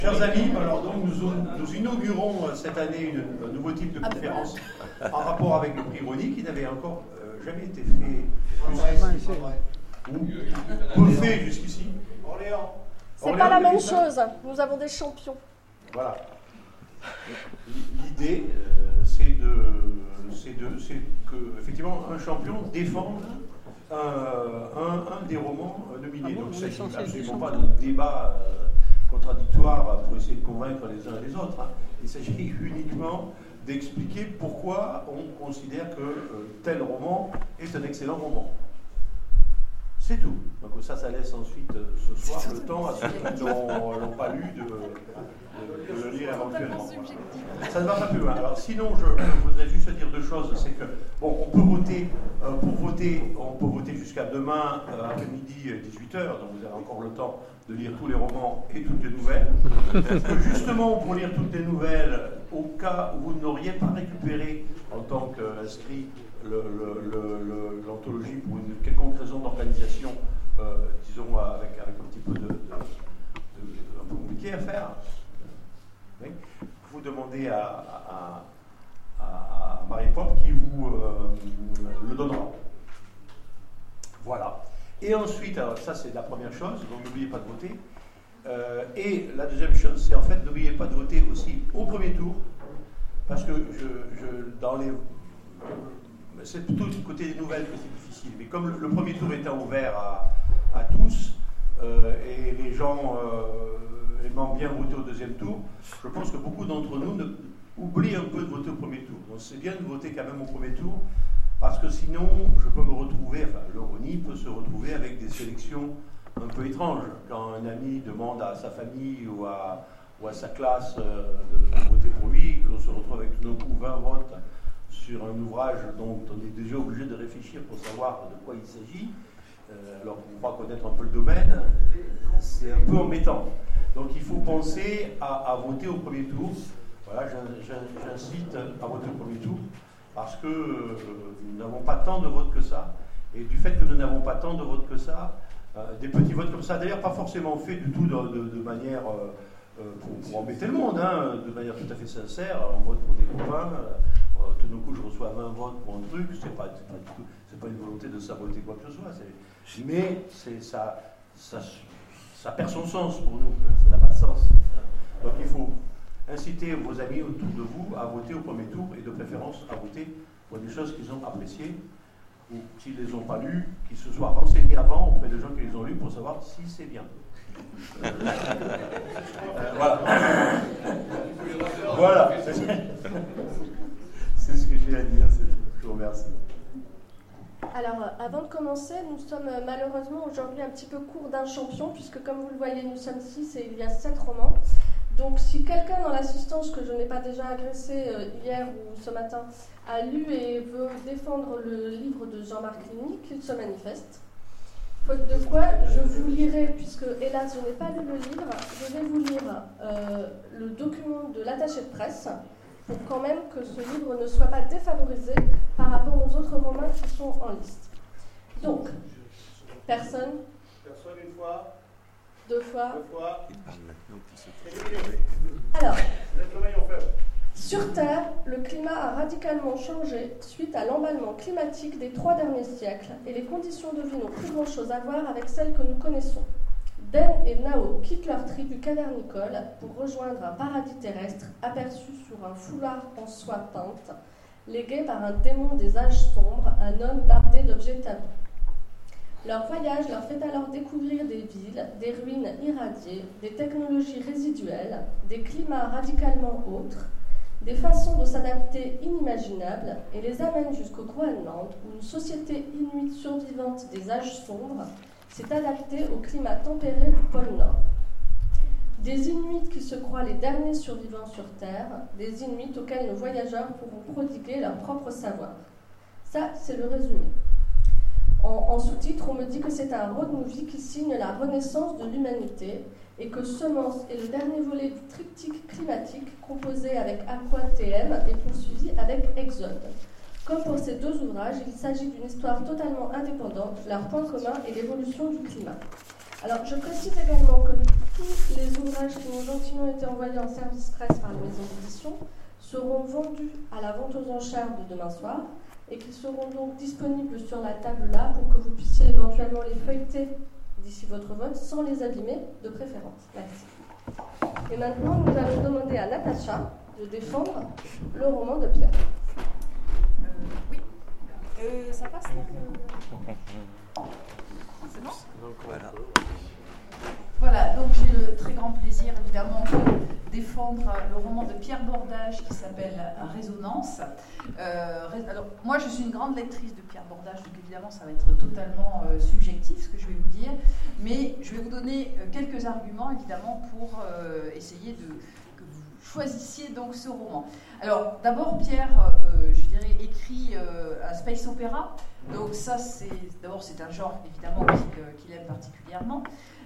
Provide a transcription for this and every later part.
Chers amis, alors donc nous inaugurons cette année un nouveau type de conférence en rapport avec le prix Rony qui n'avait encore jamais été fait ou peu fait jusqu'ici. Orléans. C'est pas la même chose, nous avons des champions. Voilà. L'idée, c'est que effectivement un champion défende un des romans nominés. Donc il ne s'agit absolument pas de débat contradictoire pour essayer de convaincre les uns et les autres. Il s'agit uniquement d'expliquer pourquoi on considère que tel roman est un excellent roman. C'est tout. Donc ça laisse ensuite ce soir le temps à ceux qui n'ont pas lu de le lire éventuellement. Ça ne va pas plus loin. Alors sinon, je voudrais juste dire deux choses. C'est que bon, on peut voter on peut voter jusqu'à demain après-midi 18h. Donc vous avez encore le temps de lire tous les romans et toutes les nouvelles. Justement, pour lire toutes les nouvelles, au cas où vous n'auriez pas récupéré en tant qu'inscrit l'anthologie pour une quelconque raison d'organisation, disons avec un petit peu un peu compliqué à faire, oui, vous demandez à Marie-Pop qui vous le donnera. Voilà. Et ensuite, alors ça c'est la première chose, donc n'oubliez pas de voter. Et la deuxième chose, c'est en fait n'oubliez pas de voter aussi au premier tour, parce que c'est plutôt du côté des nouvelles que c'est difficile. Mais comme le premier tour était ouvert à tous, et les gens aimant bien voter au deuxième tour, je pense que beaucoup d'entre nous oublient un peu de voter au premier tour. Donc c'est bien de voter quand même au premier tour, parce que sinon, je peux me retrouver, enfin le Rony peut se retrouver avec des sélections un peu étranges. Quand un ami demande à sa famille ou à sa classe de voter pour lui, qu'on se retrouve avec tout d'un coup 20 votes sur un ouvrage dont on est déjà obligé de réfléchir pour savoir de quoi il s'agit, alors qu'on croit connaître un peu le domaine, c'est un peu embêtant. Donc il faut penser à voter au premier tour. Voilà, j'incite à voter au premier tour, parce que nous n'avons pas tant de votes que ça. Et du fait que nous n'avons pas tant de votes que ça, des petits votes comme ça, d'ailleurs pas forcément faits du tout de manière pour embêter le monde, de manière tout à fait sincère, on vote pour des copains. Tout d'un coup, je reçois 20 votes pour un truc, c'est pas une volonté de saboter quoi que ce soit. Mais ça perd son sens pour nous, ça n'a pas de sens. Donc il faut inciter vos amis autour de vous à voter au premier tour, et de préférence à voter pour des choses qu'ils ont appréciées, ou s'ils ne les ont pas lues, qu'ils se soient renseignés avant auprès de gens qui les ont lus pour savoir si c'est bien. Voilà. Voilà. C'est ce que j'ai à dire, c'est tout. Je vous remercie. Alors, avant de commencer, nous sommes malheureusement aujourd'hui un petit peu court d'un champion, puisque comme vous le voyez, nous sommes 6 et il y a 7 romans. Donc, si quelqu'un dans l'assistance que je n'ai pas déjà agressé hier ou ce matin a lu et veut défendre le livre de Jean-Marc Ligny, qu'il se manifeste. Faute de quoi, je vous lirai, puisque hélas je n'ai pas lu le livre, je vais vous lire le document de l'attaché de presse, pour quand même que ce livre ne soit pas défavorisé par rapport aux autres romans qui sont en liste. Donc, personne une fois. 2 fois. 2 fois. Alors, sur Terre, le climat a radicalement changé suite à l'emballement climatique des 3 derniers siècles, et les conditions de vie n'ont plus grand-chose à voir avec celles que nous connaissons. Den et Nao quittent leur tribu cavernicole pour rejoindre un paradis terrestre aperçu sur un foulard en soie peinte, légué par un démon des âges sombres, un homme bardé d'objets tabous. Leur voyage leur fait alors découvrir des villes, des ruines irradiées, des technologies résiduelles, des climats radicalement autres, des façons de s'adapter inimaginables, et les amène jusqu'au Groenland, où une société inuite survivante des âges sombres s'est adaptée au climat tempéré du pôle Nord. Des Inuits qui se croient les derniers survivants sur Terre, des Inuits auxquels nos voyageurs pourront prodiguer leur propre savoir. Ça, c'est le résumé. En sous-titre, on me dit que c'est un road movie qui signe la renaissance de l'humanité, et que Semence est le dernier volet du triptyque climatique composé avec Aqua TM et poursuivi avec Exode. Comme pour ces 2 ouvrages, il s'agit d'une histoire totalement indépendante. Leur point commun est l'évolution du climat. Alors, je précise également que tous les ouvrages qui ont gentiment été envoyés en service presse par les maisons d'édition seront vendus à la vente aux enchères de demain soir et qu'ils seront donc disponibles sur la table là pour que vous puissiez éventuellement les feuilleter d'ici votre vote sans les abîmer de préférence. Merci. Et maintenant, nous allons demander à Natacha de défendre le roman de Pierre. Oui. Ça passe là C'est bon ? Donc voilà. Voilà, donc j'ai le très grand plaisir évidemment de défendre le roman de Pierre Bordage qui s'appelle Résonance. Alors moi je suis une grande lectrice de Pierre Bordage, donc évidemment ça va être totalement subjectif ce que je vais vous dire, mais je vais vous donner quelques arguments évidemment pour essayer que vous choisissiez donc ce roman. Alors d'abord Pierre, je dirais, écrit un space opéra, donc ça c'est un genre évidemment qu'il aime particulièrement.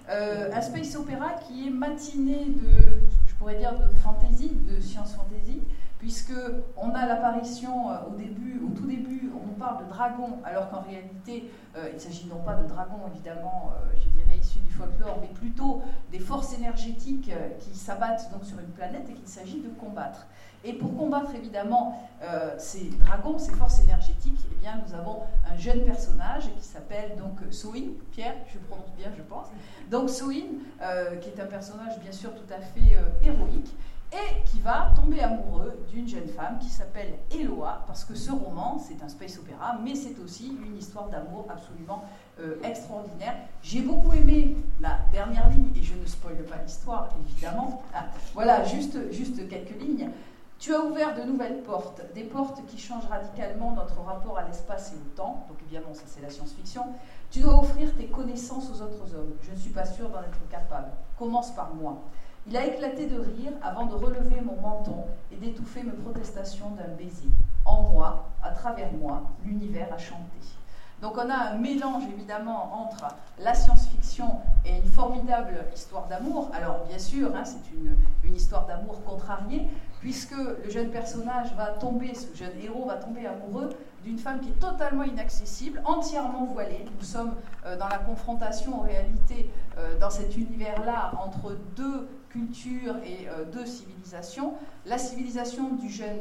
Un space opéra qui est matiné je pourrais dire de fantasy, de science fantasy, puisque on a l'apparition au tout début, on nous parle de dragons, alors qu'en réalité, il ne s'agit non pas de dragons évidemment, je dirais issus du folklore, mais plutôt des forces énergétiques qui s'abattent donc sur une planète et qu'il s'agit de combattre. Et pour combattre évidemment ces dragons, ces forces énergétiques, eh bien, nous avons un jeune personnage qui s'appelle donc Soin, Pierre, je prononce bien je pense, donc Soin, qui est un personnage bien sûr tout à fait héroïque, et qui va tomber amoureux d'une jeune femme qui s'appelle Eloa, parce que ce roman, c'est un space opéra, mais c'est aussi une histoire d'amour absolument extraordinaire. J'ai beaucoup aimé la dernière ligne, et je ne spoile pas l'histoire, évidemment. Ah, voilà, juste quelques lignes. Tu as ouvert de nouvelles portes, des portes qui changent radicalement notre rapport à l'espace et au temps, donc évidemment ça c'est la science-fiction. Tu dois offrir tes connaissances aux autres hommes, je ne suis pas sûre d'en être capable. Commence par moi. Il a éclaté de rire avant de relever mon menton et d'étouffer mes protestations d'un baiser. En moi, à travers moi, l'univers a chanté. Donc on a un mélange évidemment entre la science-fiction et une formidable histoire d'amour. Alors bien sûr, c'est une histoire d'amour contrariée, puisque le jeune personnage ce jeune héros va tomber amoureux d'une femme qui est totalement inaccessible, entièrement voilée. Nous sommes dans la confrontation en réalité dans cet univers-là entre deux cultures et deux civilisations. La civilisation du jeune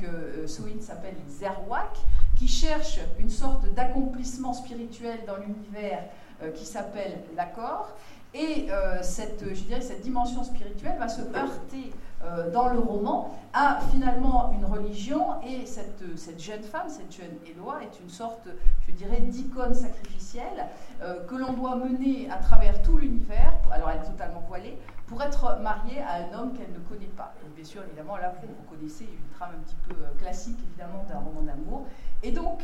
Soin s'appelle les Zerwak, qui cherche une sorte d'accomplissement spirituel dans l'univers qui s'appelle l'accord. Et cette dimension spirituelle va se heurter dans le roman à finalement une religion, et cette jeune femme, cette jeune Eloa, est une sorte, je dirais, d'icône sacrificielle que l'on doit mener à travers tout l'univers, alors elle est totalement voilée, pour être mariée à un homme qu'elle ne connaît pas. Et bien sûr, évidemment, là, vous connaissez une trame un petit peu classique, évidemment, d'un roman d'amour. Et donc,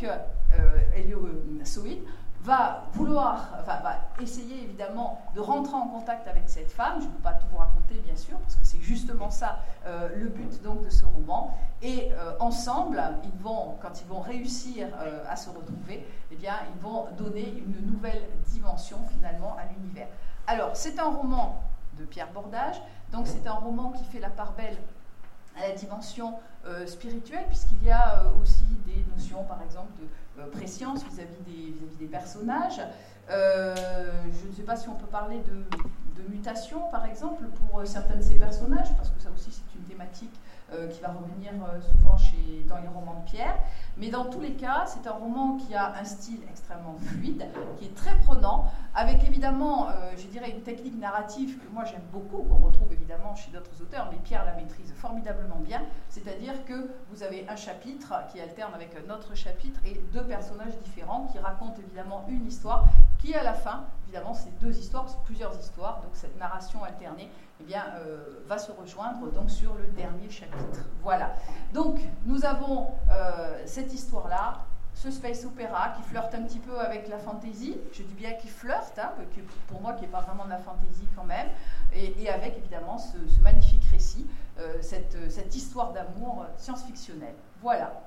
Soin va essayer évidemment de rentrer en contact avec cette femme. Je ne peux pas tout vous raconter bien sûr, parce que c'est justement ça le but donc de ce roman. Et ensemble, quand ils vont réussir à se retrouver, eh bien, ils vont donner une nouvelle dimension finalement à l'univers. Alors, c'est un roman de Pierre Bordage, donc c'est un roman qui fait la part belle à la dimension spirituelle, puisqu'il y a aussi des notions, par exemple, de préscience vis-à-vis des personnages. Je ne sais pas si on peut parler de mutation, par exemple, pour certains de ces personnages, parce que ça aussi c'est une thématique qui va revenir souvent dans les romans de Pierre. Mais dans tous les cas, c'est un roman qui a un style extrêmement fluide, qui est très prenant, avec évidemment, je dirais, une technique narrative que moi j'aime beaucoup, qu'on retrouve évidemment chez d'autres auteurs, mais Pierre la maîtrise formidablement bien. C'est-à-dire que vous avez un chapitre qui alterne avec un autre chapitre et deux personnages différents qui racontent évidemment une histoire qui, à la fin, évidemment, c'est deux histoires, c'est plusieurs histoires, donc cette narration alternée va se rejoindre donc sur le dernier chapitre. Voilà. Donc, nous avons cette histoire-là, ce space opéra qui flirte un petit peu avec la fantasy, je dis bien qui flirte, pour moi qui n'est pas vraiment de la fantasy quand même, et avec évidemment ce magnifique récit, cette histoire d'amour science-fictionnelle. Voilà.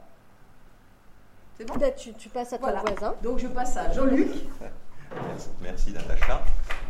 C'est bon ? Tu passes à ton voisin. Donc je passe à Jean-Luc. Merci Natacha.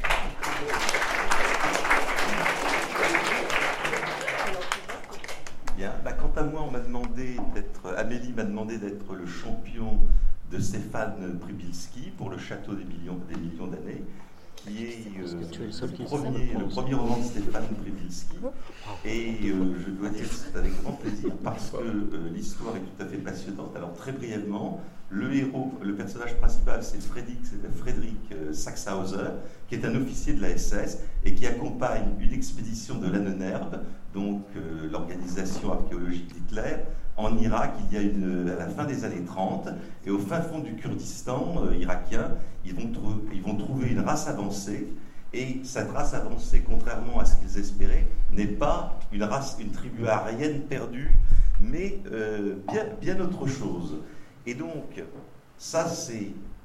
Bien. Quant à moi, Amélie m'a demandé d'être le champion de Stéphane Prybilski pour le Château des millions d'années, qui est le premier roman de Stéphane Przybylski. Et je dois dire que c'est avec grand plaisir parce que l'histoire est tout à fait passionnante. Alors très brièvement, le héros, le personnage principal, c'est Frédéric Sachshauser, qui est un officier de la SS et qui accompagne une expédition de l'Ahnenerbe, donc l'organisation archéologique d'Hitler, en Irak, à la fin des années 30, et au fin fond du Kurdistan irakien, ils vont trouver une race avancée, et cette race avancée, contrairement à ce qu'ils espéraient, n'est pas une tribu aryenne perdue, mais bien autre chose. Et donc, ça c'est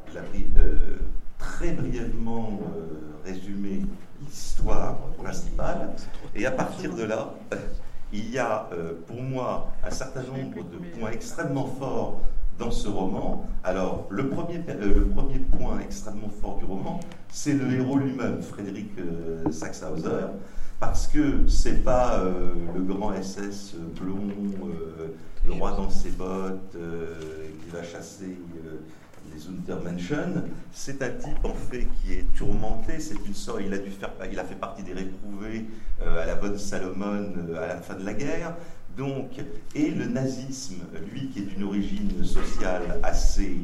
très brièvement résumé l'histoire principale, et à partir de là, il y a pour moi un certain nombre de points extrêmement forts dans ce roman. Alors, le premier point extrêmement fort du roman, c'est le héros lui-même, Frédéric Sachshauser, parce que c'est pas le grand SS blond, le roi dans ses bottes, qui va chasser les Untermenschen. C'est un type en fait qui est tourmenté. C'est une sorte. Il a fait partie des réprouvés à la bonne Salomon à la fin de la guerre. Donc, et le nazisme, lui, qui est d'une origine sociale assez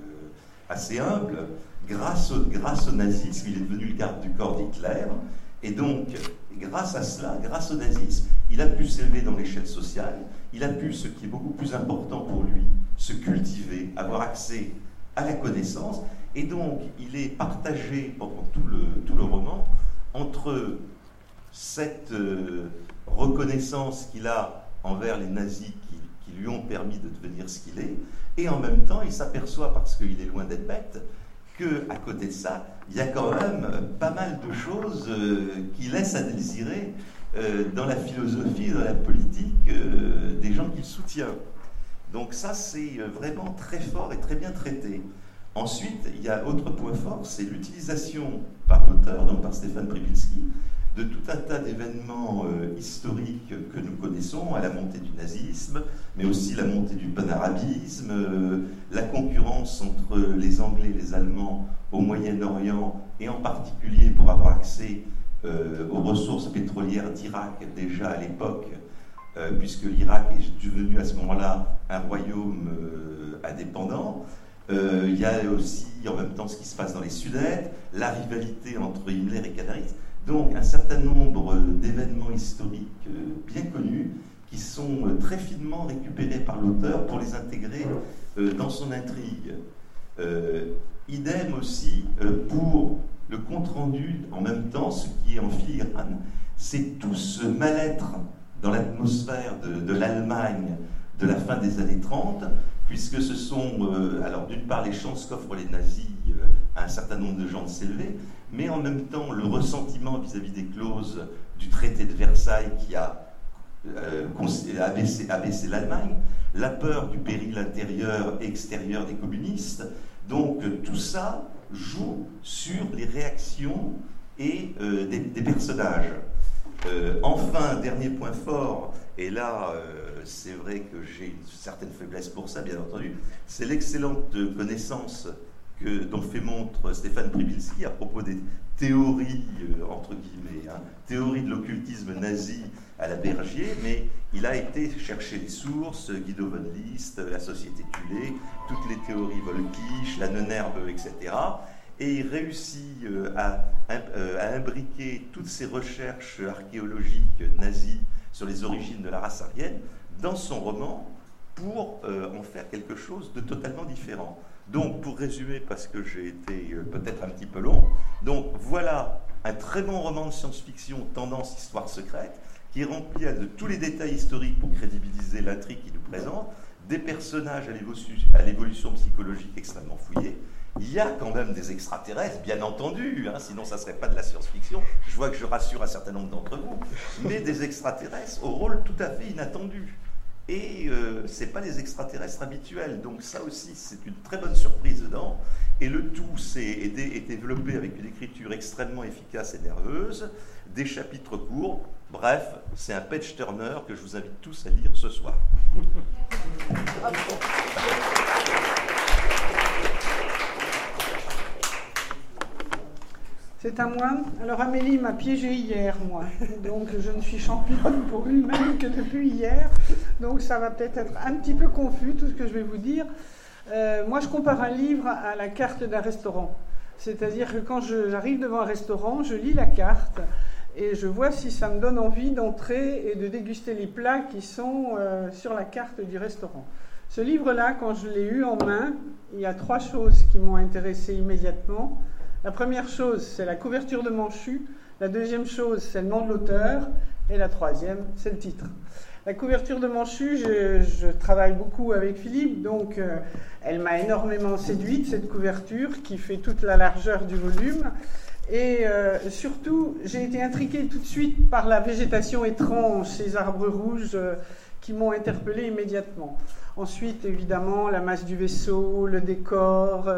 humble, grâce au nazisme, il est devenu le garde du corps d'Hitler. Et donc, grâce à cela, grâce au nazisme, il a pu s'élever dans l'échelle sociale. Il a pu, ce qui est beaucoup plus important pour lui, se cultiver, avoir accès à la connaissance, et donc il est partagé pendant tout le roman entre cette reconnaissance qu'il a envers les nazis qui lui ont permis de devenir ce qu'il est, et en même temps il s'aperçoit, parce qu'il est loin d'être bête, qu'à côté de ça, il y a quand même pas mal de choses qui laissent à désirer dans la philosophie, dans la politique des gens qu'il soutient. Donc ça, c'est vraiment très fort et très bien traité. Ensuite, il y a autre point fort, c'est l'utilisation par l'auteur, donc par Stéphane Przybylski, de tout un tas d'événements historiques que nous connaissons, à la montée du nazisme, mais aussi la montée du panarabisme, la concurrence entre les Anglais et les Allemands au Moyen-Orient, et en particulier pour avoir accès aux ressources pétrolières d'Irak déjà à l'époque, puisque l'Irak est devenu à ce moment-là un royaume indépendant. Il y a aussi en même temps ce qui se passe dans les Sudètes, la rivalité entre Himmler et Canaris. Donc un certain nombre d'événements historiques bien connus qui sont très finement récupérés par l'auteur pour les intégrer dans son intrigue. Idem aussi pour le compte-rendu, en même temps, ce qui est en filigrane, c'est tout ce mal-être dans l'atmosphère de l'Allemagne de la fin des années 30, puisque ce sont, alors d'une part, les chances qu'offrent les nazis à un certain nombre de gens de s'élever, mais en même temps, le ressentiment vis-à-vis des clauses du traité de Versailles qui a abaissé l'Allemagne, la peur du péril intérieur et extérieur des communistes. Donc tout ça joue sur les réactions et des personnages. Enfin, dernier point fort, et là c'est vrai que j'ai une certaine faiblesse pour ça, bien entendu, c'est l'excellente connaissance dont fait montre Stéphane Przybylski à propos des théories, entre guillemets, théories de l'occultisme nazi à la Bergier, mais il a été chercher les sources, Guido von List, la Société Thulé, toutes les théories Volkisch, la Ahnenerbe, etc. Et il réussit à imbriquer toutes ces recherches archéologiques nazies sur les origines de la race aryenne dans son roman pour en faire quelque chose de totalement différent. Donc, pour résumer, parce que j'ai été peut-être un petit peu long, donc voilà un très bon roman de science-fiction, tendance histoire secrète, qui est rempli de tous les détails historiques pour crédibiliser l'intrigue qu'il nous présente, des personnages à l'évolution psychologique extrêmement fouillée. Il y a quand même des extraterrestres, bien entendu, sinon ça ne serait pas de la science-fiction. Je vois que je rassure un certain nombre d'entre vous, mais des extraterrestres au rôle tout à fait inattendu. Et ce n'est pas les extraterrestres habituels, donc ça aussi c'est une très bonne surprise dedans. Et le tout est développé avec une écriture extrêmement efficace et nerveuse, des chapitres courts. Bref, c'est un page-turner que je vous invite tous à lire ce soir. C'est à moi. Alors Amélie m'a piégée hier, moi. Donc je ne suis championne pour lui-même que depuis hier. Donc ça va peut-être être un petit peu confus, tout ce que je vais vous dire. Moi, je compare un livre à la carte d'un restaurant. C'est-à-dire que quand j'arrive devant un restaurant, je lis la carte et je vois si ça me donne envie d'entrer et de déguster les plats qui sont sur la carte du restaurant. Ce livre-là, quand je l'ai eu en main, il y a 3 choses qui m'ont intéressée immédiatement. La première chose, c'est la couverture de Manchu. La deuxième chose, c'est le nom de l'auteur. Et la troisième, c'est le titre. La couverture de Manchu, je travaille beaucoup avec Philippe, donc elle m'a énormément séduite, cette couverture qui fait toute la largeur du volume. Et surtout, j'ai été intriguée tout de suite par la végétation étrange, ces arbres rouges qui m'ont interpellée immédiatement. Ensuite, évidemment, la masse du vaisseau, le décor...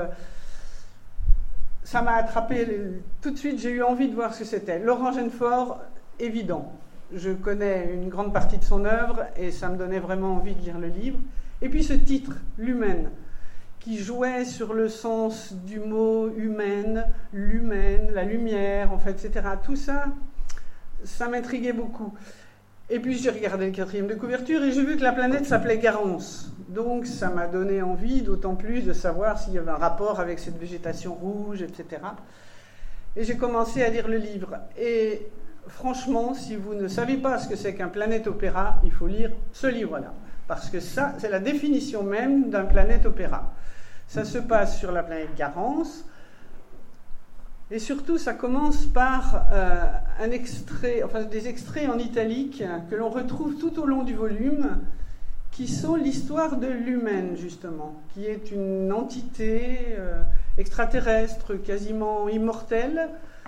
ça m'a attrapé tout de suite, j'ai eu envie de voir ce que c'était. Laurent Genefort, évident. Je connais une grande partie de son œuvre et ça me donnait vraiment envie de lire le livre. Et puis ce titre, L'Humaine, qui jouait sur le sens du mot humaine, l'humaine, la lumière, en fait, etc. Tout ça, ça m'intriguait beaucoup. Et puis j'ai regardé le 4e de couverture et j'ai vu que la planète s'appelait Garance. Donc ça m'a donné envie, d'autant plus, de savoir s'il y avait un rapport avec cette végétation rouge, etc. Et j'ai commencé à lire le livre. Et franchement, si vous ne savez pas ce que c'est qu'un planète opéra, il faut lire ce livre-là. Parce que ça, c'est la définition même d'un planète opéra. Ça se passe sur la planète Garance. Et surtout, ça commence par des extraits en italique que l'on retrouve tout au long du volume, qui sont l'histoire de l'humaine, justement, qui est une entité extraterrestre, quasiment immortelle,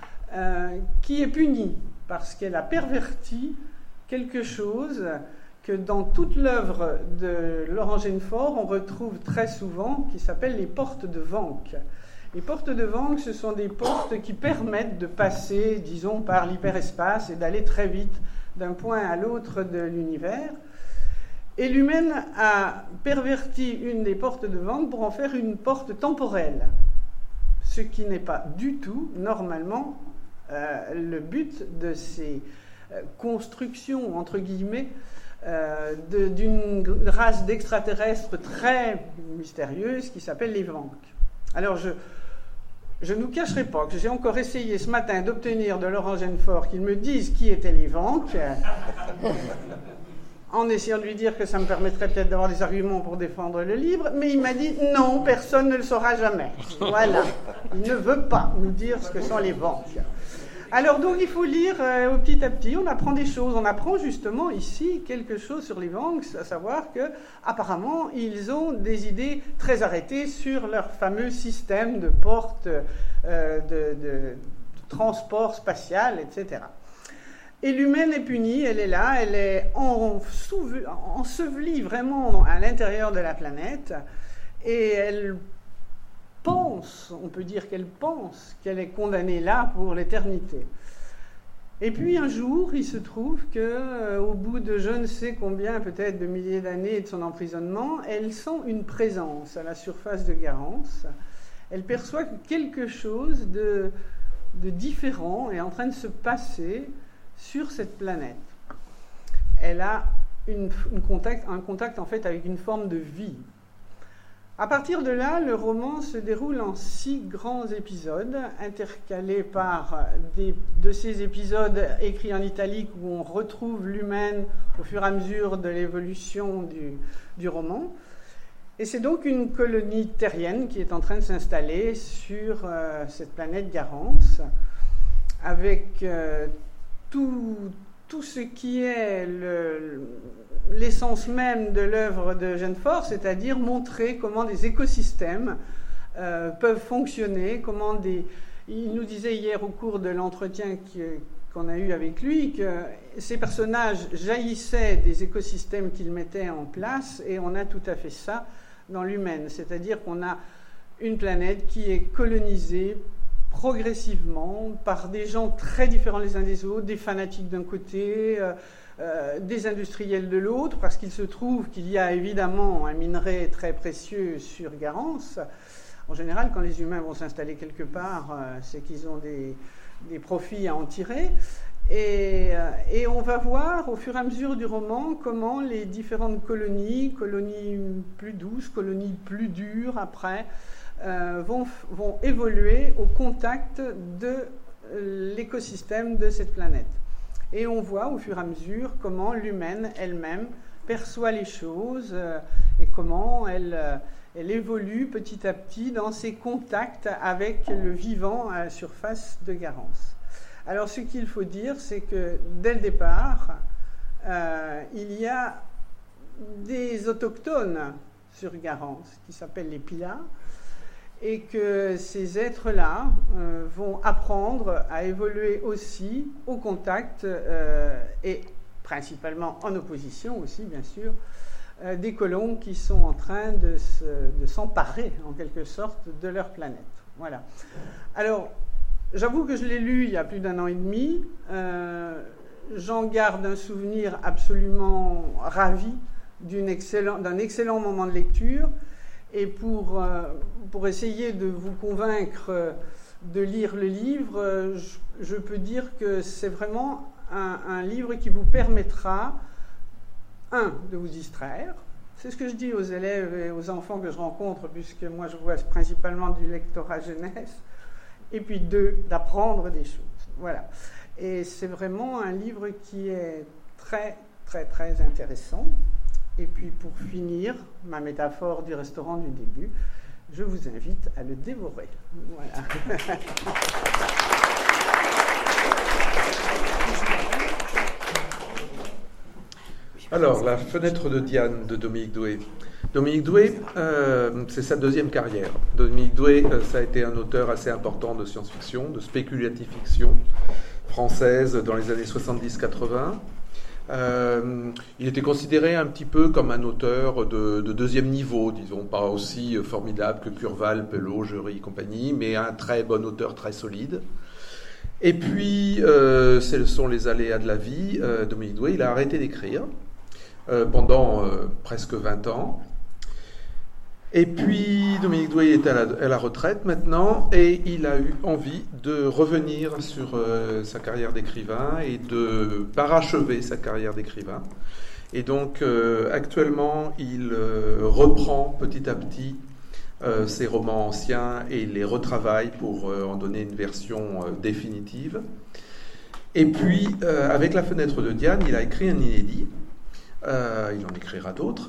qui est punie parce qu'elle a perverti quelque chose que dans toute l'œuvre de Laurent Genefort, on retrouve très souvent, qui s'appelle les portes de Vanck. Les portes de Vanck, ce sont des portes qui permettent de passer, disons, par l'hyperespace et d'aller très vite d'un point à l'autre de l'univers. Et l'humaine a perverti une des portes de Vanck pour en faire une porte temporelle, ce qui n'est pas du tout, normalement, le but de ces constructions, entre guillemets, d'une race d'extraterrestres très mystérieuse qui s'appelle les Vanck. Alors, je ne vous cacherai pas que j'ai encore essayé ce matin d'obtenir de Laurent Genefort qu'il me dise qui étaient les Vanck, en essayant de lui dire que ça me permettrait peut-être d'avoir des arguments pour défendre le livre, mais il m'a dit non, personne ne le saura jamais. Voilà, il ne veut pas nous dire ce que sont les Vanck. Alors donc il faut lire petit à petit, on apprend des choses, on apprend justement ici quelque chose sur les Vanck, à savoir que apparemment ils ont des idées très arrêtées sur leur fameux système de portes de transport spatial, etc. Et l'humaine est punie, elle est là, elle est ensevelie vraiment à l'intérieur de la planète, et elle pense, on peut dire qu'elle pense qu'elle est condamnée là pour l'éternité. Et puis un jour, il se trouve qu'au bout de je ne sais combien, peut-être de milliers d'années de son emprisonnement, elle sent une présence à la surface de Garance. Elle perçoit que quelque chose de différent est en train de se passer sur cette planète. Elle a un contact en fait avec une forme de vie. À partir de là, le roman se déroule en 6 grands épisodes, intercalés par de ces épisodes écrits en italique où on retrouve l'humaine au fur et à mesure de l'évolution du roman. Et c'est donc une colonie terrienne qui est en train de s'installer sur cette planète Garance, avec tout ce qui est l'essence même de l'œuvre de Genefort, c'est-à-dire montrer comment des écosystèmes peuvent fonctionner, comment il nous disait hier au cours de l'entretien qu'on a eu avec lui que ces personnages jaillissaient des écosystèmes qu'il mettait en place, et on a tout à fait ça dans l'humaine, c'est-à-dire qu'on a une planète qui est colonisée progressivement par des gens très différents les uns des autres, des fanatiques d'un côté, des industriels de l'autre, parce qu'il se trouve qu'il y a évidemment un minerai très précieux sur Garance. En général, quand les humains vont s'installer quelque part, c'est qu'ils ont des profits à en tirer. Et on va voir au fur et à mesure du roman comment les différentes colonies plus douces, colonies plus dures après, vont évoluer au contact de l'écosystème de cette planète. Et on voit au fur et à mesure comment l'humaine elle-même perçoit les choses et comment elle évolue petit à petit dans ses contacts avec le vivant à la surface de Garance. Alors ce qu'il faut dire, c'est que dès le départ, il y a des autochtones sur Garance qui s'appellent les Pilas, et que ces êtres-là vont apprendre à évoluer aussi au contact et principalement en opposition aussi, bien sûr, des colons qui sont en train de s'emparer, en quelque sorte, de leur planète. Voilà. Alors, j'avoue que je l'ai lu il y a plus d'1 an et demi. J'en garde un souvenir absolument ravi d'un excellent moment de lecture. Et pour essayer de vous convaincre de lire le livre, je peux dire que c'est vraiment un livre qui vous permettra, de vous distraire. C'est ce que je dis aux élèves et aux enfants que je rencontre, puisque moi je vois principalement du lectorat jeunesse. Et puis 2, d'apprendre des choses. Voilà. Et c'est vraiment un livre qui est très, très, très intéressant. Et puis pour finir, ma métaphore du restaurant du début, je vous invite à le dévorer. Voilà. Alors, La fenêtre de Diane de Dominique Doué. Dominique Doué, c'est sa 2e carrière. Dominique Doué, ça a été un auteur assez important de science-fiction, de spéculative fiction française dans les années 70-80. Il était considéré un petit peu comme un auteur de 2e niveau, disons, pas aussi formidable que Curval, Pelot, Jury et compagnie, mais un très bon auteur, très solide. Et puis, ce sont les aléas de la vie. Dominique Doué, il a arrêté d'écrire pendant presque 20 ans. Et puis, Dominique Doué est à la retraite maintenant, et il a eu envie de revenir sur sa carrière d'écrivain et de parachever sa carrière d'écrivain. Et donc, actuellement, il reprend petit à petit ses romans anciens et les retravaille pour en donner une version définitive. Et puis, avec La fenêtre de Diane, il a écrit un inédit. Il en écrira d'autres.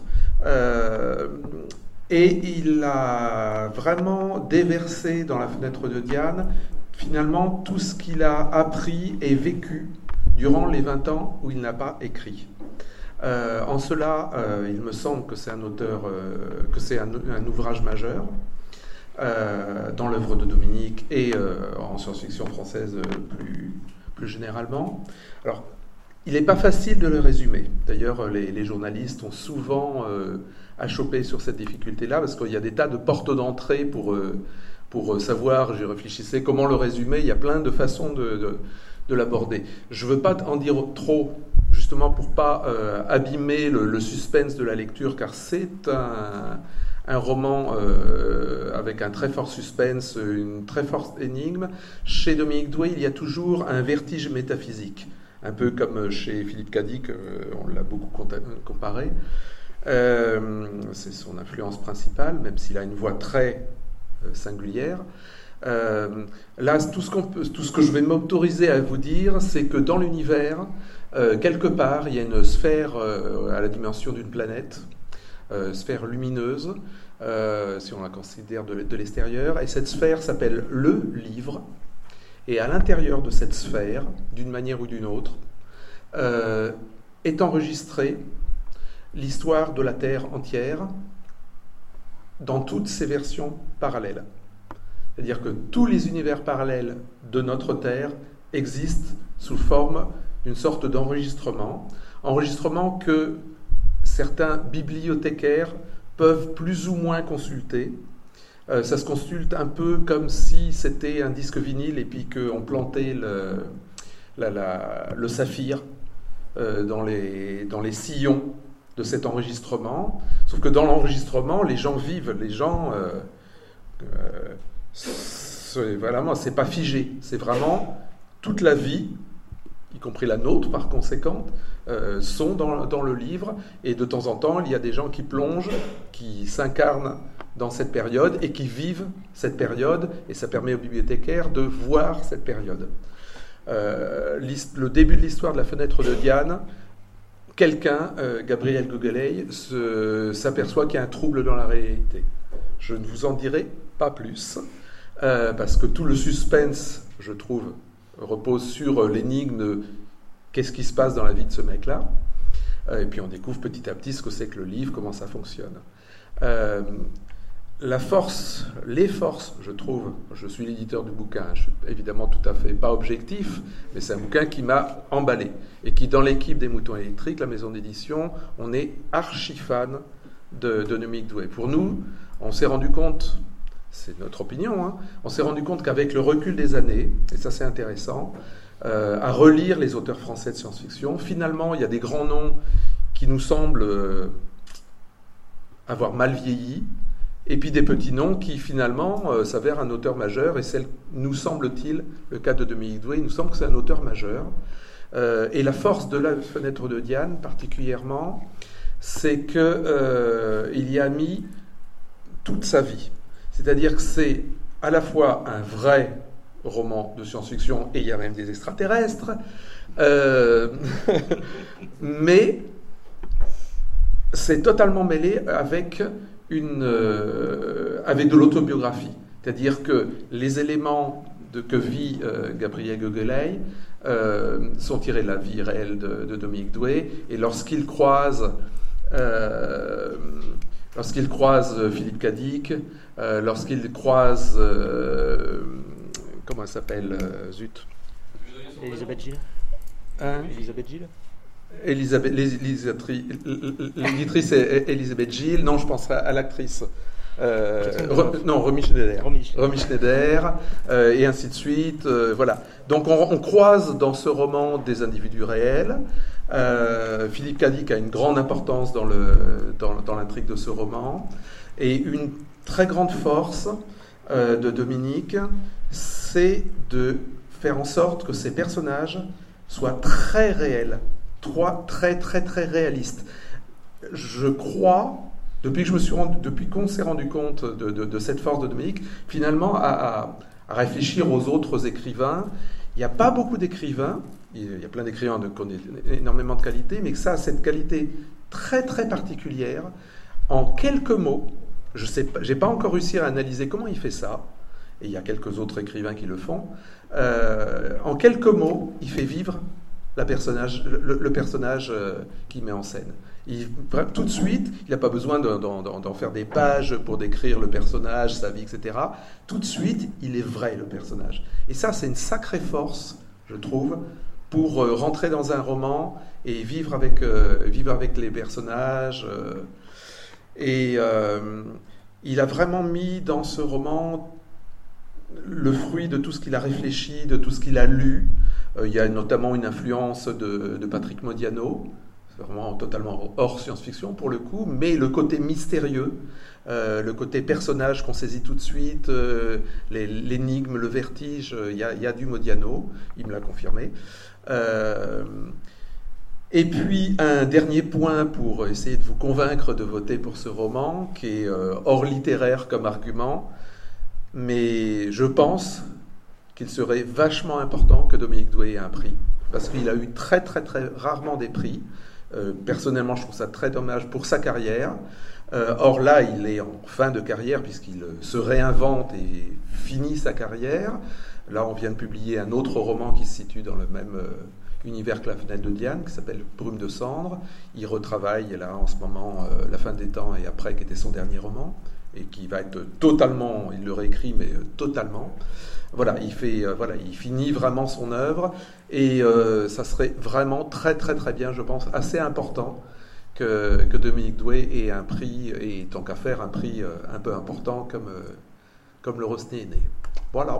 Et il a vraiment déversé dans La fenêtre de Diane, finalement, tout ce qu'il a appris et vécu durant les 20 ans où il n'a pas écrit. En cela, il me semble que c'est un auteur, que c'est un ouvrage majeur dans l'œuvre de Dominique et en science-fiction française plus généralement. Alors, il n'est pas facile de le résumer. D'ailleurs, les journalistes ont souvent achoppé sur cette difficulté-là, parce qu'il y a des tas de portes d'entrée pour savoir, j'y réfléchissais, comment le résumer. Il y a plein de façons de l'aborder. Je ne veux pas en dire trop, justement pour ne pas abîmer le suspense de la lecture, car c'est un roman avec un très fort suspense, une très forte énigme. Chez Dominique Doué, il y a toujours un vertige métaphysique. Un peu comme chez Philippe Cadic, on l'a beaucoup comparé. C'est son influence principale, même s'il a une voix très singulière. Là, tout ce que je vais m'autoriser à vous dire, c'est que dans l'univers, quelque part, il y a une sphère à la dimension d'une planète, sphère lumineuse, si on la considère de l'extérieur, et cette sphère s'appelle le livre. Et à l'intérieur de cette sphère, d'une manière ou d'une autre, est enregistrée l'histoire de la Terre entière dans toutes ses versions parallèles. C'est-à-dire que tous les univers parallèles de notre Terre existent sous forme d'une sorte d'enregistrement que certains bibliothécaires peuvent plus ou moins consulter. Ça se consulte un peu comme si c'était un disque vinyle et puis qu'on plantait le saphir dans les sillons de cet enregistrement. Sauf que dans l'enregistrement, les gens vivent, les gens... c'est pas figé. C'est vraiment toute la vie, y compris la nôtre par conséquent, sont dans le livre, et de temps en temps, il y a des gens qui plongent, qui s'incarnent dans cette période et qui vivent cette période, et ça permet aux bibliothécaires de voir cette période. Le début de l'histoire de la fenêtre de Diane, quelqu'un, Gabriel Gogeley, s'aperçoit qu'il y a un trouble dans la réalité. Je ne vous en dirai pas plus, parce que tout le suspense, je trouve, repose sur l'énigme de qu'est-ce qui se passe dans la vie de ce mec-là. Et puis on découvre petit à petit ce que c'est que le livre, comment ça fonctionne. Les forces, je trouve, je suis l'éditeur du bouquin, je suis évidemment tout à fait pas objectif, mais c'est un bouquin qui m'a emballé, et qui, dans l'équipe des Moutons électriques, la maison d'édition, on est archi fan de Dominique Douet. Pour nous, on s'est rendu compte, c'est notre opinion, hein, on s'est rendu compte qu'avec le recul des années, et ça c'est intéressant, à relire les auteurs français de science-fiction, finalement il y a des grands noms qui nous semblent avoir mal vieilli, et puis des petits noms qui finalement s'avèrent un auteur majeur, et c'est, nous semble-t-il, le cas de Dominique Douet, il nous semble que c'est un auteur majeur. Et la force de la fenêtre de Diane, particulièrement, c'est qu'il y a mis toute sa vie. C'est-à-dire que c'est à la fois un vrai roman de science-fiction, et il y a même des extraterrestres, mais c'est totalement mêlé avec de l'autobiographie. C'est-à-dire que les éléments que vit Gabriel Gogeley sont tirés de la vie réelle de Dominique Douet, et lorsqu'il croise Philippe Cadic, lorsqu'il croise comment elle s'appelle, zut, Elisabeth Gilles. Elisabeth Gilles. L'éditrice est Elisabeth Gilles. Non, je penserai à l'actrice. Romy Schneider. Romy Schneider, et ainsi de suite. Voilà. Donc on croise dans ce roman des individus réels. Philippe Cadic a une grande importance dans l'intrigue de ce roman. Et une très grande force de Dominique, c'est de faire en sorte que ces personnages soient très réels, très réalistes. Je crois, depuis qu'on s'est rendu compte de cette force de Dominique, finalement à réfléchir aux autres écrivains. Il n'y a pas beaucoup d'écrivains, il y a plein d'écrivains qui ont énormément de qualité, mais que ça a cette qualité très particulière. En quelques mots, je n'ai pas encore réussi à analyser comment il fait ça, et il y a quelques autres écrivains qui le font. En quelques mots, il fait vivre le personnage qu'il met en scène. Tout de suite, il n'a pas besoin d'en faire des pages pour décrire le personnage, sa vie, etc. Tout de suite, il est vrai, le personnage. Et ça, c'est une sacrée force, je trouve, pour rentrer dans un roman et vivre avec les personnages. Et il a vraiment mis dans ce roman le fruit de tout ce qu'il a réfléchi, de tout ce qu'il a lu. Il y a notamment une influence de Patrick Modiano. C'est vraiment totalement hors science-fiction pour le coup, mais le côté mystérieux, le côté personnage qu'on saisit tout de suite, l'énigme, le vertige, il y a du Modiano, il me l'a confirmé. Et puis un dernier point pour essayer de vous convaincre de voter pour ce roman, qui est hors littéraire comme argument, mais je pense qu'il serait vachement important que Dominique Douet ait un prix, parce qu'il a eu très rarement des prix. Personnellement, je trouve ça très dommage pour sa carrière. Or là, il est en fin de carrière puisqu'il se réinvente et finit sa carrière. Là, on vient de publier un autre roman qui se situe dans le même univers que La Fenêtre de Diane, qui s'appelle Brume de cendre. Il retravaille là en ce moment La fin des temps et après, qui était son dernier roman, et qui va être totalement, il le réécrit, mais totalement. Voilà, il finit vraiment son œuvre, et ça serait vraiment très bien, je pense, assez important que Dominique Douet ait un prix, et tant qu'à faire, un prix un peu important comme le Rosny est né. Voilà.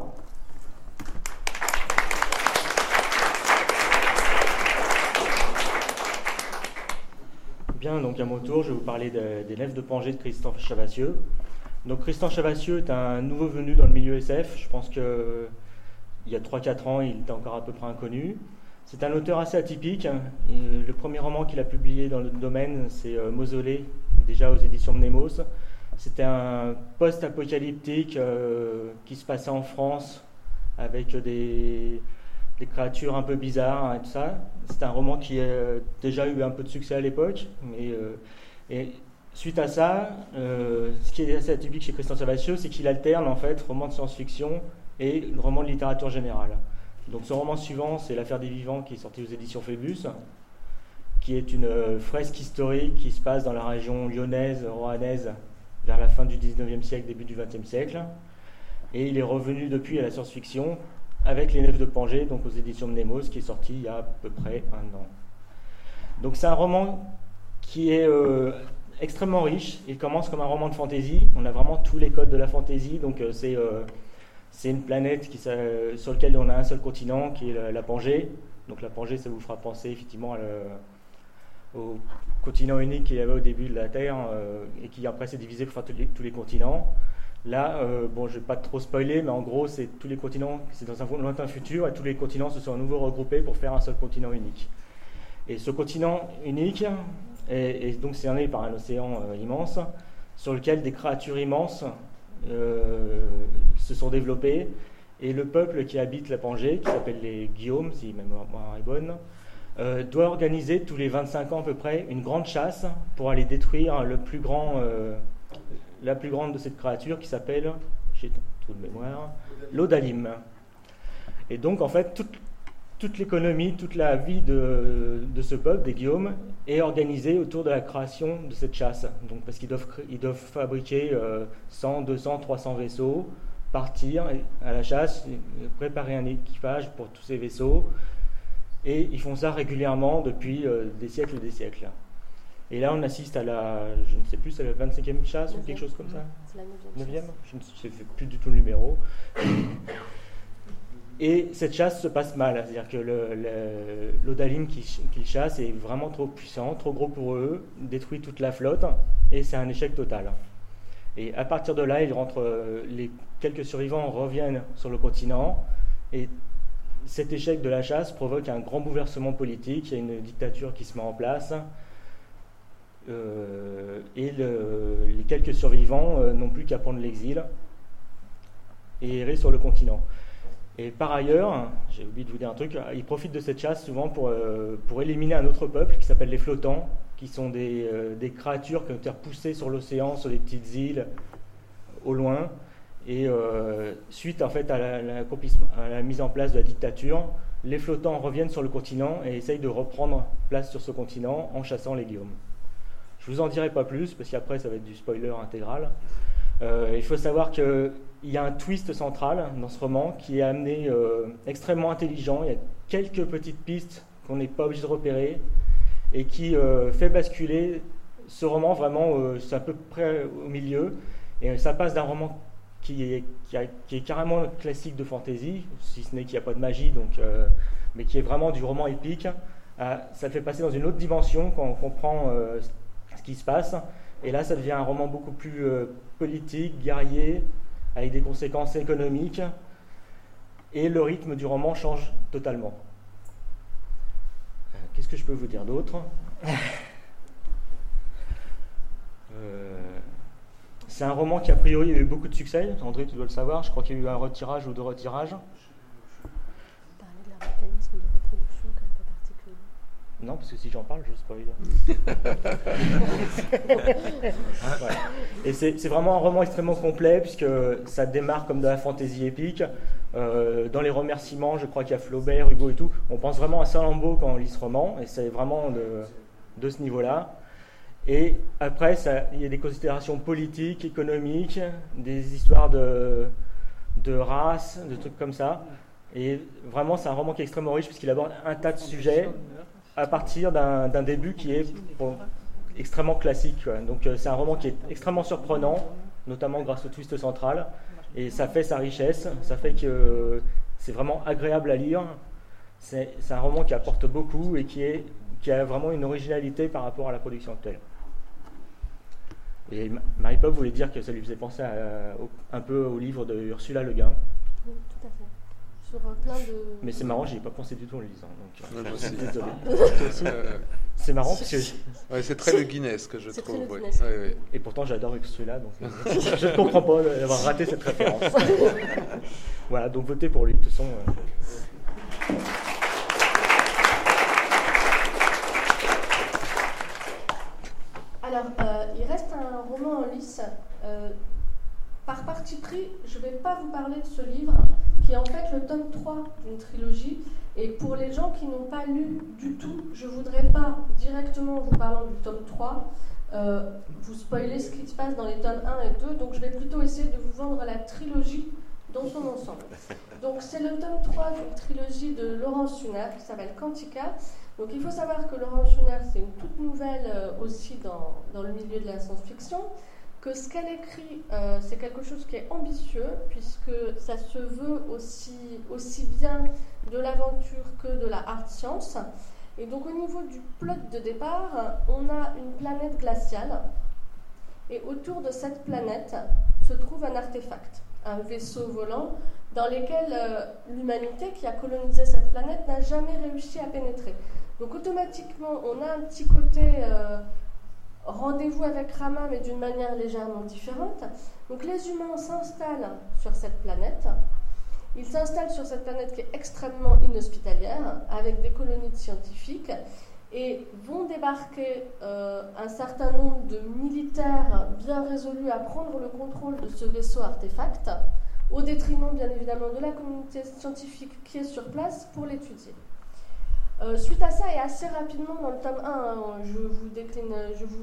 Bien, donc à mon tour, je vais vous parler des Nefs de Pangée de Christophe Chavassieux. Donc Christophe Chavassieux est un nouveau venu dans le milieu SF. Je pense que il y a 3-4 ans, il était encore à peu près inconnu. C'est un auteur assez atypique. Et le premier roman qu'il a publié dans le domaine, c'est Mausolée, déjà aux éditions Mnemos. C'était un post-apocalyptique qui se passait en France avec des créatures un peu bizarres, hein, et tout ça. C'est un roman qui a déjà eu un peu de succès à l'époque. Et suite à ça, ce qui est assez atypique chez Christian Salvacio, c'est qu'il alterne en fait roman de science-fiction et le roman de littérature générale. Donc son roman suivant, c'est L'Affaire des Vivants, qui est sorti aux éditions Phébus, qui est une fresque historique qui se passe dans la région lyonnaise, roannaise, vers la fin du 19e siècle, début du 20e siècle. Et il est revenu depuis à la science-fiction avec Les Nefs de Pangée, donc aux éditions Mnemos, qui est sorti il y a à peu près 1 an. Donc c'est un roman qui est extrêmement riche. Il commence comme un roman de fantasy. On a vraiment tous les codes de la fantasy. Donc c'est une planète sur laquelle on a un seul continent, qui est la Pangée. Donc la Pangée, ça vous fera penser effectivement au continent unique qu'il y avait au début de la Terre et qui après s'est divisé pour faire tous les continents. Là, bon, je ne vais pas trop spoiler, mais en gros, c'est tous les continents, c'est dans un lointain futur, et tous les continents se sont à nouveau regroupés pour faire un seul continent unique. Et ce continent unique est donc cerné par un océan immense, sur lequel des créatures immenses se sont développées, et le peuple qui habite la Pangée, qui s'appelle les Guillaumes, si ma mémoire est bonne, doit organiser tous les 25 ans à peu près une grande chasse pour aller détruire la plus grande de cette créature qui s'appelle, j'ai tout de mémoire, l'Odalim. Et donc en fait toute l'économie, toute la vie de ce peuple, des Guillaumes, est organisée autour de la création de cette chasse. Donc parce qu'ils doivent fabriquer 100, 200, 300 vaisseaux, partir à la chasse, préparer un équipage pour tous ces vaisseaux, et ils font ça régulièrement depuis des siècles et des siècles. Et là, on assiste à je ne sais plus, c'est la 25e chasse ou quelque chose comme ça. C'est la 9e. Je ne sais plus du tout le numéro. Et cette chasse se passe mal, c'est-à-dire que l'Odalim qu'ils chassent est vraiment trop puissant, trop gros pour eux, détruit toute la flotte, et c'est un échec total. Et à partir de là, les quelques survivants reviennent sur le continent, et cet échec de la chasse provoque un grand bouleversement politique. Il y a une dictature qui se met en place, et les quelques survivants n'ont plus qu'à prendre l'exil et errer sur le continent. Et par ailleurs, j'ai oublié de vous dire un truc, ils profitent de cette chasse souvent pour éliminer un autre peuple qui s'appelle les Flottants, qui sont des créatures qui ont été repoussées sur l'océan, sur des petites îles au loin. Et suite en fait à la mise en place de la dictature, les Flottants reviennent sur le continent et essayent de reprendre place sur ce continent en chassant les Guillaumes. Je ne vous en dirai pas plus, parce qu'après ça va être du spoiler intégral. Il faut savoir qu'il y a un twist central dans ce roman qui est amené extrêmement intelligent. Il y a quelques petites pistes qu'on n'est pas obligé de repérer et qui fait basculer ce roman vraiment, c'est à peu près au milieu. Et ça passe d'un roman qui est carrément classique de fantasy, si ce n'est qu'il n'y a pas de magie, mais qui est vraiment du roman épique. Ça le fait passer dans une autre dimension quand on comprend ce qui se passe. Et là, ça devient un roman beaucoup plus politique, guerrier, avec des conséquences économiques. Et le rythme du roman change totalement. Qu'est-ce que je peux vous dire d'autre ? C'est un roman qui, a priori, a eu beaucoup de succès. André, tu dois le savoir. Je crois qu'il y a eu un retirage ou 2 retirages. Parler de leur mécanisme de reproduction qui est un peu particulier. Non, parce que si j'en parle, je spoil. Ouais. Et c'est vraiment un roman extrêmement complet, puisque ça démarre comme de la fantaisie épique. Dans les remerciements, je crois qu'il y a Flaubert, Hugo et tout. On pense vraiment à Saint-Lambeau quand on lit ce roman, et c'est vraiment de ce niveau-là. Et après, il y a des considérations politiques, économiques, des histoires de race, de trucs comme ça. Et vraiment, c'est un roman qui est extrêmement riche, puisqu'il aborde un tas de sujets à partir d'un début qui est extrêmement classique, quoi. Donc c'est un roman qui est extrêmement surprenant, notamment grâce au twist central, et ça fait sa richesse, ça fait que c'est vraiment agréable à lire. C'est un roman qui apporte beaucoup et qui a vraiment une originalité par rapport à la production actuelle. Et Marie-Pop voulait dire que ça lui faisait penser un peu au livre de Ursula Le Guin. Oui, tout à fait. sur plein de... Mais c'est marrant, j'y ai pas pensé du tout en le lisant. Donc, Ouais, moi aussi. désolé. C'est marrant parce que... Ouais, c'est très le Guinness que je C'est trouve. très le Ouais. Guinness. Ouais, ouais. Et pourtant, j'adore celui-là, donc je ne comprends pas d'avoir raté cette référence. Voilà, donc votez pour lui, de toute façon. Alors, il reste un roman en lice. Par parti pris, je ne vais pas vous parler de ce livre, qui est en fait le tome 3 d'une trilogie. Et pour les gens qui n'ont pas lu du tout, je ne voudrais pas, directement en vous parlant du tome 3, vous spoiler ce qui se passe dans les tomes 1 et 2. Donc je vais plutôt essayer de vous vendre la trilogie dans son ensemble. Donc c'est le tome 3 d'une trilogie de Laurence Suner qui s'appelle Quantica. Donc il faut savoir que Laurence Suner, c'est une toute nouvelle aussi dans le milieu de la science-fiction, que ce qu'elle écrit, c'est quelque chose qui est ambitieux, puisque ça se veut aussi bien de l'aventure que de la hard science. Et donc au niveau du plot de départ, on a une planète glaciale, et autour de cette planète se trouve un artefact, un vaisseau volant, dans lequel l'humanité qui a colonisé cette planète n'a jamais réussi à pénétrer. Donc automatiquement, on a un petit côté rendez-vous avec Rama, mais d'une manière légèrement différente. Donc les humains s'installent sur cette planète. Ils s'installent sur cette planète qui est extrêmement inhospitalière, avec des colonies de scientifiques, et vont débarquer un certain nombre de militaires bien résolus à prendre le contrôle de ce vaisseau artefact, au détriment bien évidemment de la communauté scientifique qui est sur place pour l'étudier. Suite à ça, et assez rapidement dans le tome 1, je vous décline,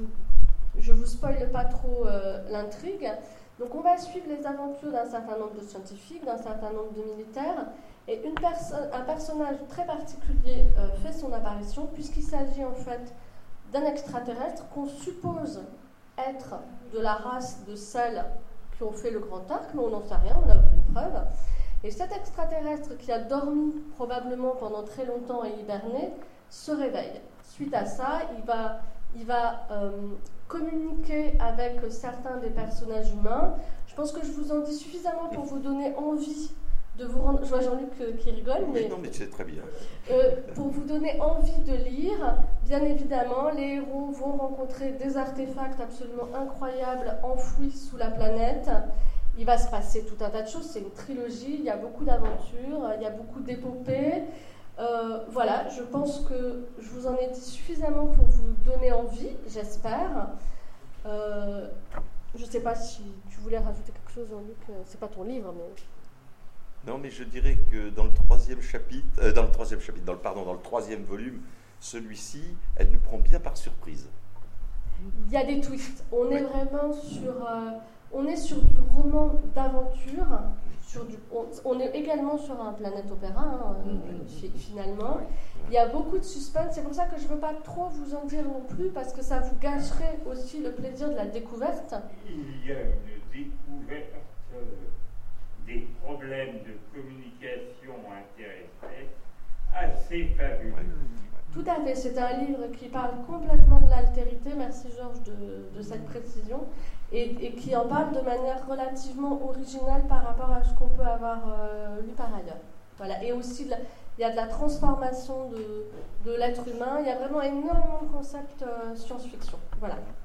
je vous spoile pas trop l'intrigue. Donc on va suivre les aventures d'un certain nombre de scientifiques, d'un certain nombre de militaires, et un personnage très particulier fait son apparition, puisqu'il s'agit en fait d'un extraterrestre qu'on suppose être de la race de celles qui ont fait le Grand Arc, mais on n'en sait rien, on n'a aucune preuve. Et cet extraterrestre qui a dormi probablement pendant très longtemps et hiberné se réveille. Suite à ça, il va communiquer avec certains des personnages humains. Je pense que je vous en dis suffisamment pour vous donner envie de vous rendre... Je vois Jean-Luc qui rigole, mais... Non, mais c'est très bien. Pour vous donner envie de lire, bien évidemment, les héros vont rencontrer des artefacts absolument incroyables enfouis sous la planète. Il va se passer tout un tas de choses, c'est une trilogie, il y a beaucoup d'aventures, il y a beaucoup d'épopées. Voilà, je pense que je vous en ai dit suffisamment pour vous donner envie, j'espère. Je ne sais pas si tu voulais rajouter quelque chose, Jean-Luc, c'est pas ton livre, mais... Non, mais je dirais que dans le troisième volume, celui-ci, elle nous prend bien par surprise. Il y a des twists. On est vraiment sur du roman d'aventure. On est également sur un planète opéra, finalement. Il y a beaucoup de suspense. C'est pour ça que je ne veux pas trop vous en dire non plus, parce que ça vous gâcherait aussi le plaisir de la découverte. Il y a une découverte des problèmes de communication interespèces assez fabuleux. Tout à fait, c'est un livre qui parle complètement de l'altérité, merci Georges de cette précision, et qui en parle de manière relativement originale par rapport à ce qu'on peut avoir lu par ailleurs. Voilà. Et aussi, il y a de la transformation de l'être humain, il y a vraiment énormément de concepts science-fiction. Voilà.